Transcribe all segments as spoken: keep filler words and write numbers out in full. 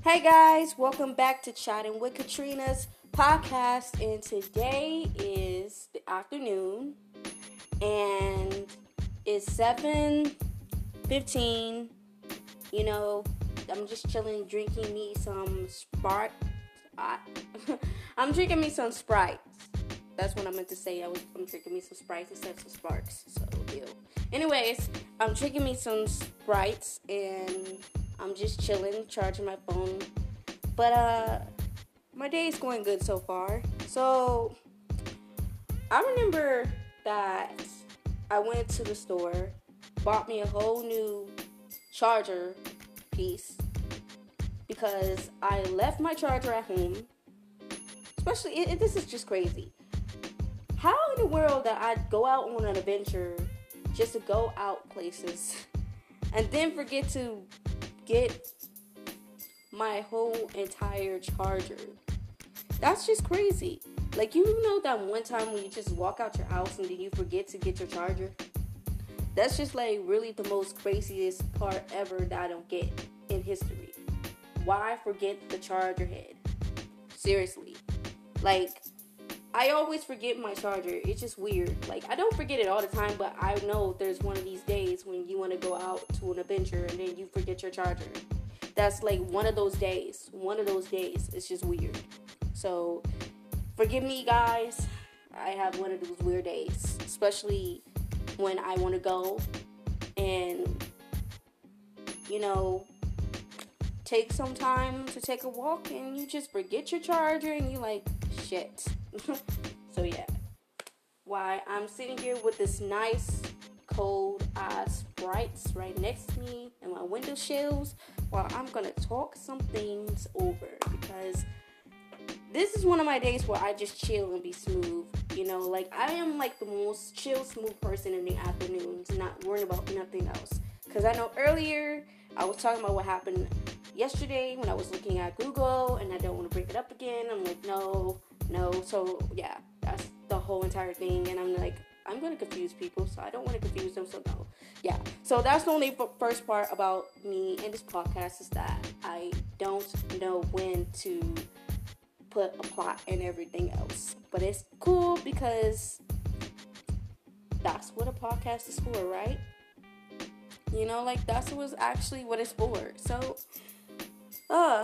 Hey guys, welcome back to Chatting with Katrina's podcast, and today is the afternoon, and it's seven fifteen. You know, I'm just chilling, drinking me some Sprite. I, I'm drinking me some Sprite. That's what I meant to say. I was I'm drinking me some Sprites instead of some Sparks. So ew. Anyways, I'm drinking me some Sprites and I'm just chilling, charging my phone. But uh, my day is going good so far. So I remember that I went to the store, bought me a whole new charger piece because I left my charger at home. Especially, it, it, this is just crazy. How in the world that I'd go out on an adventure just to go out places and then forget to get my whole entire charger? That's just crazy. Like, you know that one time when you just walk out your house and then you forget to get your charger? That's just like really the most craziest part ever that I don't get in history. Why forget the charger head? Seriously. Like, I always forget my charger. It's just weird. Like, I don't forget it all the time, but I know there's one of these days when you want to go out to an adventure and then you forget your charger. That's like one of those days. One of those days. It's just weird. So, forgive me, guys. I have one of those weird days, especially when I want to go and, you know, take some time to take a walk and you just forget your charger and you're like, shit. So yeah, why I'm sitting here with this nice cold ass Sprites right next to me and my window shelves while I'm gonna talk some things over, because this is one of my days where I just chill and be smooth. You know, like, I am like the most chill, smooth person in the afternoons, not worrying about nothing else. Because I know earlier I was talking about what happened yesterday when I was looking at Google, and I don't want to bring it up again. I'm like, no, no. So yeah, that's the whole entire thing. And I'm like, I'm going to confuse people, so I don't want to confuse them. So no, yeah. So that's the only f- first part about me in this podcast, is that I don't know when to put a plot and everything else. But it's cool because that's what a podcast is for, right? You know, like, that's what's actually what it's for. So, uh,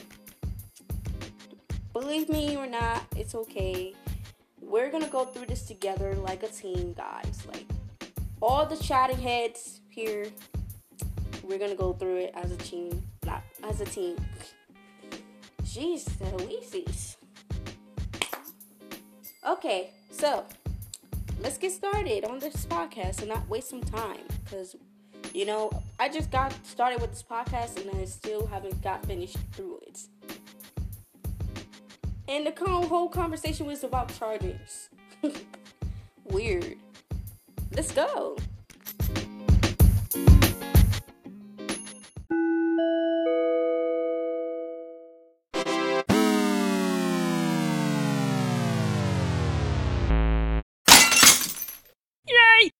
believe me or not, it's okay. We're gonna go through this together like a team, guys. Like, all the chatting heads here, we're gonna go through it as a team. Not as a team. Jeez, Louises. Okay, so let's get started on this podcast and not waste some time, because, you know, I just got started with this podcast and I still haven't got finished through it. And the whole conversation was about chargers. Weird. Let's go. Yay!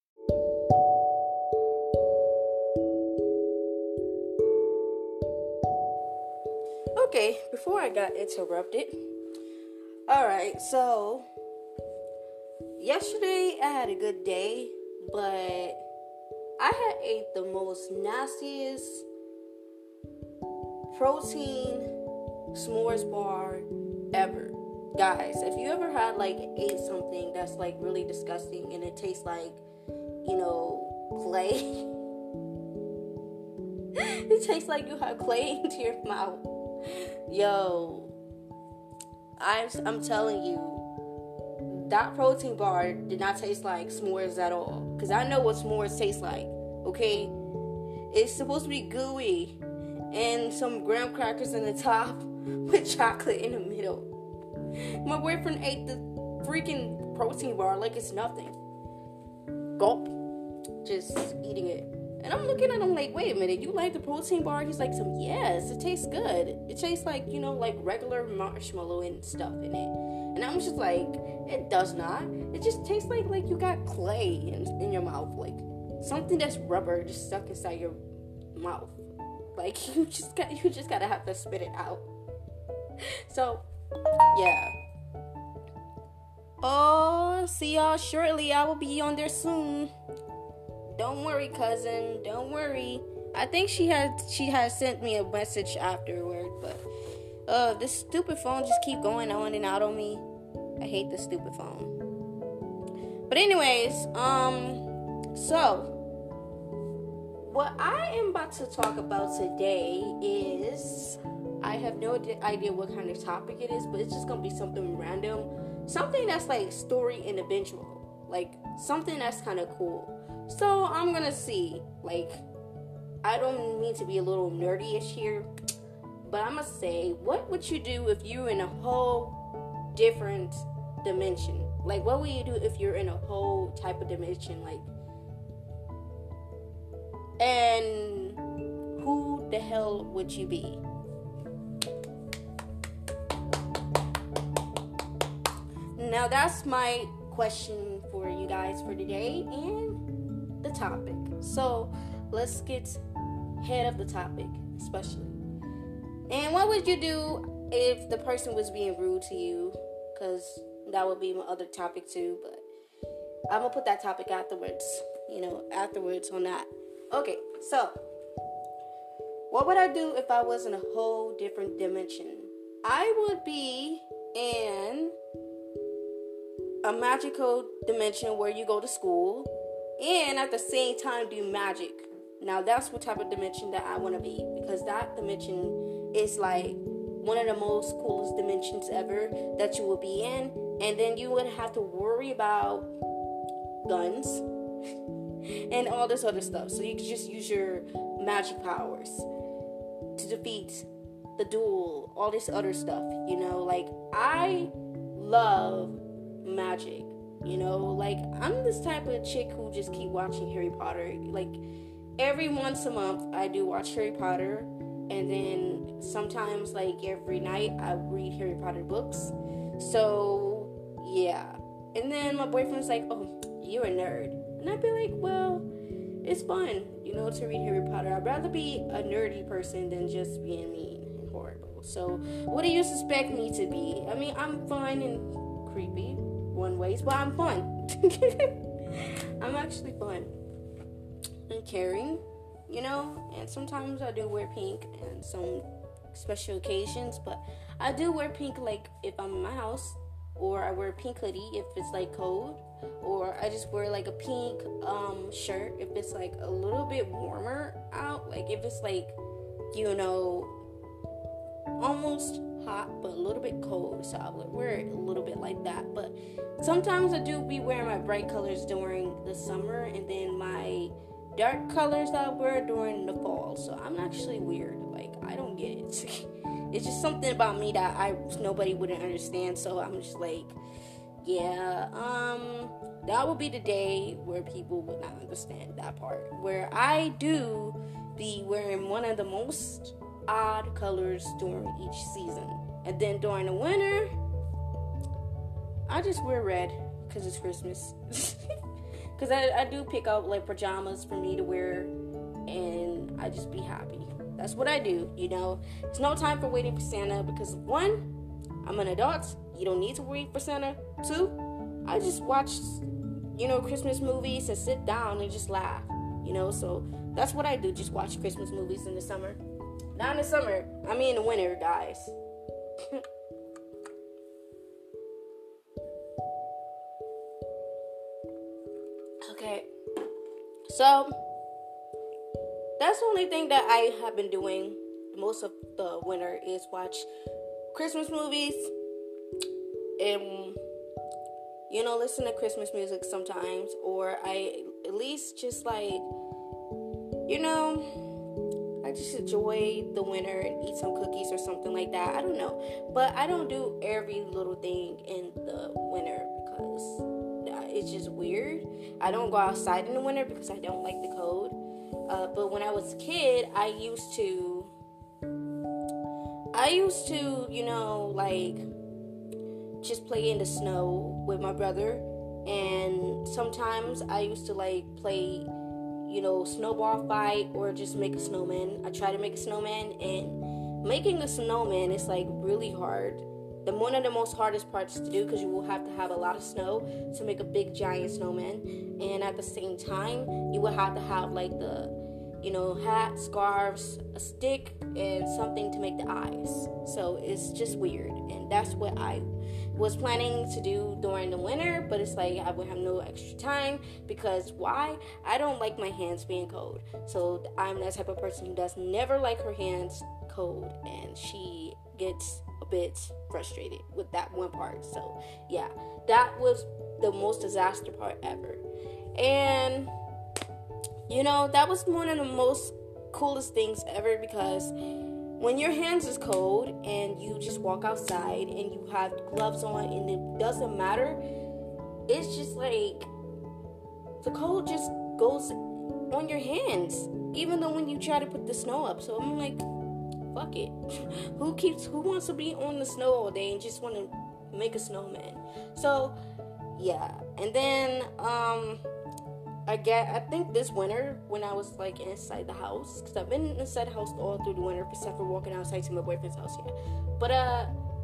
Okay, before I got interrupted. Alright, so yesterday I had a good day, but I had ate the most nastiest protein s'mores bar ever. Guys, if you ever had, like, ate something that's, like, really disgusting and it tastes like, you know, clay. It tastes like you have clay into your mouth. Yo, I'm, I'm telling you, that protein bar did not taste like s'mores at all. Because I know what s'mores taste like, okay? It's supposed to be gooey and some graham crackers in the top with chocolate in the middle. My boyfriend ate the freaking protein bar like it's nothing. Gulp. Just eating it. And I'm looking at him like, wait a minute, you like the protein bar? He's like, some, yes, it tastes good. It tastes like, you know, like regular marshmallow and stuff in it. And I'm just like, it does not. It just tastes like, like you got clay in, in your mouth. Like, something that's rubber just stuck inside your mouth. Like, you just got you just gotta have to spit it out. So, yeah. Oh, see y'all shortly. I will be on there soon. Don't worry, cousin. Don't worry. I think she had she had sent me a message afterward, but uh, this stupid phone just keep going on and out on me. I hate this stupid phone. But anyways, um, so what I am about to talk about today is, I have no idea what kind of topic it is, but it's just gonna be something random, something that's like story individual, like something that's kind of cool. So I'm gonna see, like, I don't mean to be a little nerdy-ish here, but I'm gonna say, what would you do if you were in a whole different dimension? Like, what would you do if you're in a whole type of dimension? Like, and who the hell would you be? Now, that's my question for you guys for today and the topic. So, let's get head of the topic, especially. And what would you do if the person was being rude to you? Because that would be my other topic too, but I'm going to put that topic afterwards, you know, afterwards on that. Okay, so, what would I do if I was in a whole different dimension? I would be in a magical dimension where you go to school and at the same time do magic. Now, that's what type of dimension that I want to be, because that dimension is like one of the most coolest dimensions ever that you will be in. And then you wouldn't have to worry about guns and all this other stuff. So you could just use your magic powers to defeat the duel, all this other stuff, you know. Like, I love magic, you know. Like, I'm this type of chick who just keep watching Harry Potter. Like, every once a month I do watch Harry Potter, and then sometimes, like, every night I read Harry Potter books. So yeah. And then my boyfriend's like, oh, you're a nerd. And I'd be like, well, it's fun, you know, to read Harry Potter. I'd rather be a nerdy person than just being mean and horrible. So what do you suspect me to be? I mean, I'm fun and creepy one ways, but I'm fun. I'm actually fun and caring, you know. And sometimes I do wear pink and some special occasions, but I do wear pink, like, if I'm in my house, or I wear a pink hoodie if it's, like, cold, or I just wear, like, a pink um, shirt if it's, like, a little bit warmer out, like, if it's, like, you know, almost hot, but a little bit cold, so I would wear it a little bit like that. But sometimes I do be wearing my bright colors during the summer, and then my dark colors that I wear during the fall, so I'm actually weird, like, I don't get it. It's just something about me that I nobody wouldn't understand, so I'm just like, yeah, um, that would be the day where people would not understand that part, where I do be wearing one of the most odd colors during each season. And then during the winter, I just wear red, because it's Christmas. Because I, I do pick out, like, pajamas for me to wear, and I just be happy. That's what I do, you know. There's no time for waiting for Santa, because one, I'm an adult. You don't need to wait for Santa. Two, I just watch, you know, Christmas movies and sit down and just laugh, you know. So that's what I do, just watch Christmas movies in the summer. Not in the summer. I mean in the winter, guys. Okay. So that's the only thing that I have been doing most of the winter is watch Christmas movies and, you know, listen to Christmas music sometimes, or I at least just, like, you know, I just enjoy the winter and eat some cookies or something like that. I don't know, but I don't do every little thing in the winter because it's just weird. I don't go outside in the winter because I don't like the cold. Uh, but when I was a kid, I used to, I used to, you know, like, just play in the snow with my brother. And sometimes I used to, like, play you know, snowball fight or just make a snowman. I try to make a snowman, and making a snowman is like really hard. The one of the most hardest parts to do, because you will have to have a lot of snow to make a big giant snowman, and at the same time you will have to have like the, you know, hat, scarves, a stick, and something to make the eyes. So it's just weird, and that's what I was planning to do during the winter, but it's like I would have no extra time, because why? I don't like my hands being cold. So I'm that type of person who does never like her hands cold, and she gets a bit frustrated with that one part. So yeah, that was the most disaster part ever. And you know, that was one of the most coolest things ever, because when your hands is cold and you just walk outside and you have gloves on and it doesn't matter, it's just like the cold just goes on your hands, even though when you try to put the snow up. So I'm like, fuck it. Who keeps who wants to be on the snow all day and just want to make a snowman? So yeah. And then um I get I think this winter, when I was like inside the house, because I've been inside the house all through the winter except for walking outside to my boyfriend's house, yeah. But uh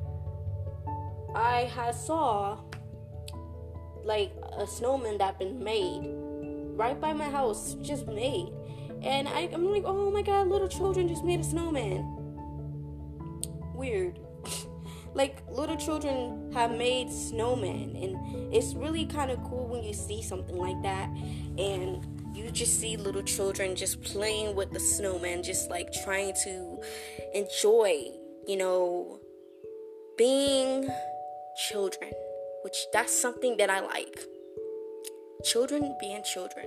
I had saw like a snowman that been made right by my house, just made. And I, I'm like, oh my god, little children just made a snowman. Weird. Like, little children have made snowmen, and it's really kind of cool when you see something like that, and you just see little children just playing with the snowman, just like trying to enjoy, you know, being children, which that's something that I like. Children being children.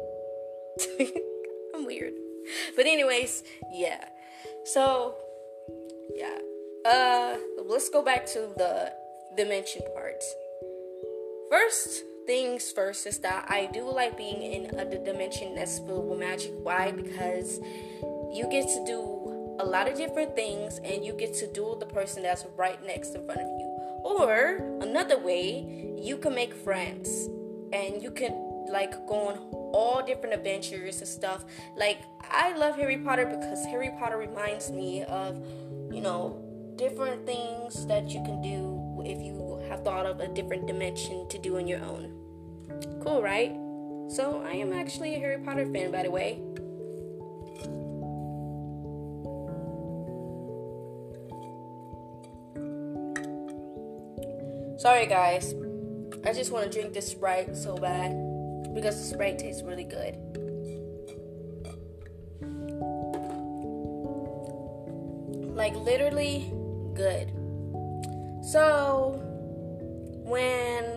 I'm weird. But anyways, yeah. So, yeah. Uh, let's go back to the dimension part. First things first is that I do like being in a dimension that's filled with magic. Why? Because you get to do a lot of different things, and you get to duel the person that's right next in front of you. Or another way, you can make friends, and you can like go on all different adventures and stuff. Like, I love Harry Potter because Harry Potter reminds me of, you know, different things that you can do if you have thought of a different dimension to do on your own. Cool, right? So I am actually a Harry Potter fan, by the way. Sorry guys, I just want to drink this Sprite so bad because the Sprite tastes really good. Like, literally good. So when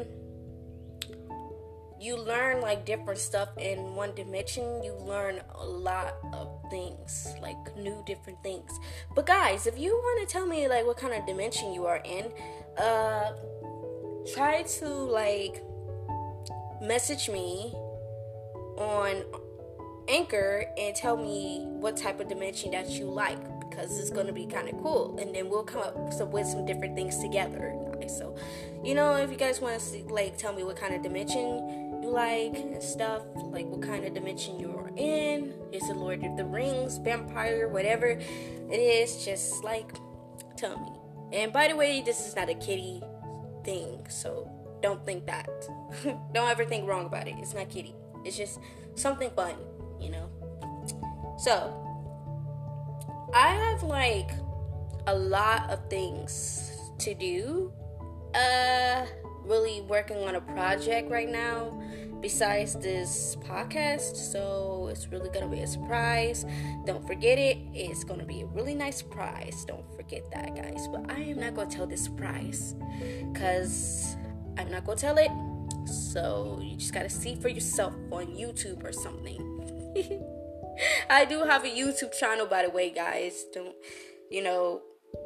you learn like different stuff in one dimension, you learn a lot of things, like new different things. But guys, if you want to tell me like what kind of dimension you are in, uh try to like message me on Anchor and tell me what type of dimension that you like, because it's going to be kind of cool, and then we'll come up with some different things together, guys. So, you know, if you guys want to like tell me what kind of dimension you like and stuff, like what kind of dimension you are in, is it Lord of the Rings, vampire, whatever it is, just like tell me. And by the way, this is not a kitty thing, so don't think that. Don't ever think wrong about it. It's not kitty. It's just something fun, you know. So I have like a lot of things to do. Uh, really working on a project right now besides this podcast, so it's really gonna be a surprise. Don't forget it. It's gonna be a really nice surprise. Don't forget that, guys. But I am not gonna tell this surprise because I'm not gonna tell it. So you just gotta see for yourself on YouTube or something. I do have a YouTube channel, by the way, guys. Don't, you know,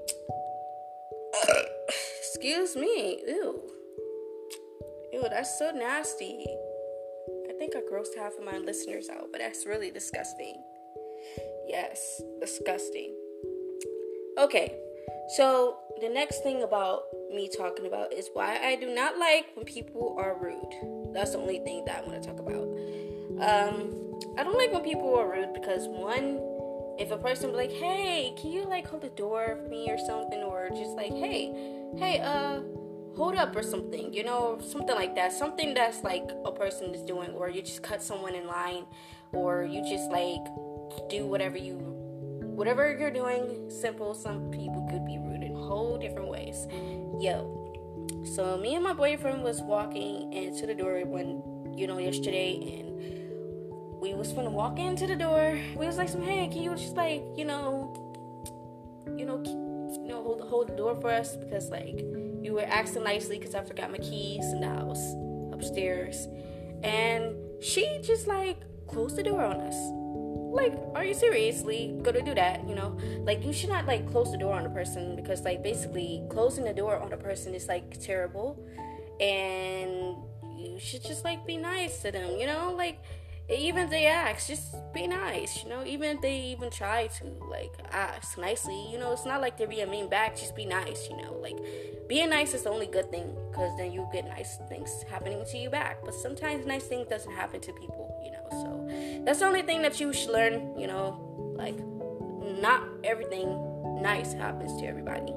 uh, excuse me. Ew. Ew, that's so nasty. I think I grossed half of my listeners out, but that's really disgusting. Yes, disgusting. Okay, so the next thing about me talking about is why I do not like when people are rude. That's the only thing that I want to talk about. Um, I don't like when people are rude because, one, if a person be like, hey, can you like hold the door for me or something, or just like, hey, hey, uh, hold up or something, you know, something like that, something that's like a person is doing, or you just cut someone in line, or you just like do whatever you, whatever you're doing, simple. Some people could be rude in whole different ways. Yo, so me and my boyfriend was walking into the door when, you know, yesterday, and we was finna walk into the door. We was like, some, hey, can you just like, you know, you know, you know, hold hold the door for us, because like you were asking nicely because I forgot my keys in the house upstairs, and she just like closed the door on us. Like, are you seriously gonna do that? You know, like you should not like close the door on a person, because like basically closing the door on a person is like terrible, and you should just like be nice to them. You know, like. Even if they ask, just be nice, you know, even if they even try to, like, ask nicely, you know, it's not like they're being mean back, just be nice, you know, like, being nice is the only good thing, because then you get nice things happening to you back, but sometimes nice things doesn't happen to people, you know, so, that's the only thing that you should learn, you know, like, not everything nice happens to everybody.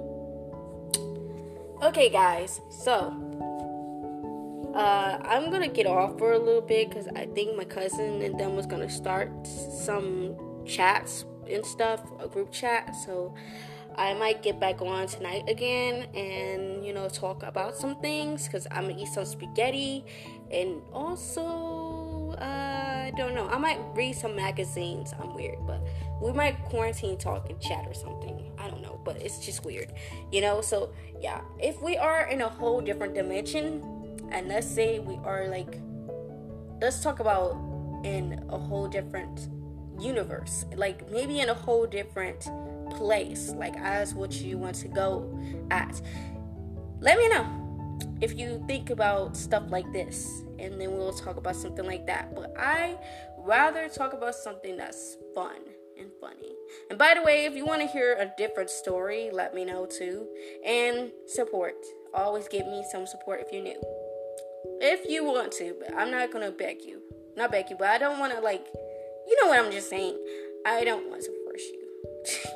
Okay, guys, so, Uh, I'm gonna get off for a little bit because I think my cousin and them was gonna start some chats and stuff, a group chat. So I might get back on tonight again and, you know, talk about some things, because I'm gonna eat some spaghetti, and also uh, I don't know, I might read some magazines. I'm weird, but we might quarantine talk and chat or something. I don't know, but it's just weird, you know. So yeah, if we are in a whole different dimension. And let's say we are like, let's talk about in a whole different universe, like maybe in a whole different place, like as what you want to go at. Let me know if you think about stuff like this, and then we'll talk about something like that. But I rather talk about something that's fun and funny. And by the way, if you want to hear a different story, let me know too. And support. Always give me some support if you're new. If you want to, but I'm not going to beg you. Not beg you, but I don't want to, like, you know what I'm just saying. I don't want to force you.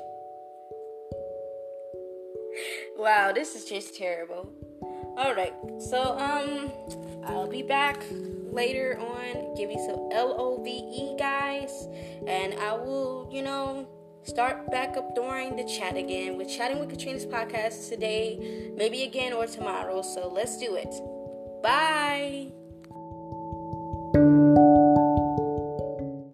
Wow, this is just terrible. Alright, so, um, I'll be back later on. Give you some L O V E, guys. And I will, you know, start back up during the chat again with Chatting with Katrina's podcast today, maybe again or tomorrow. So let's do it. Bye.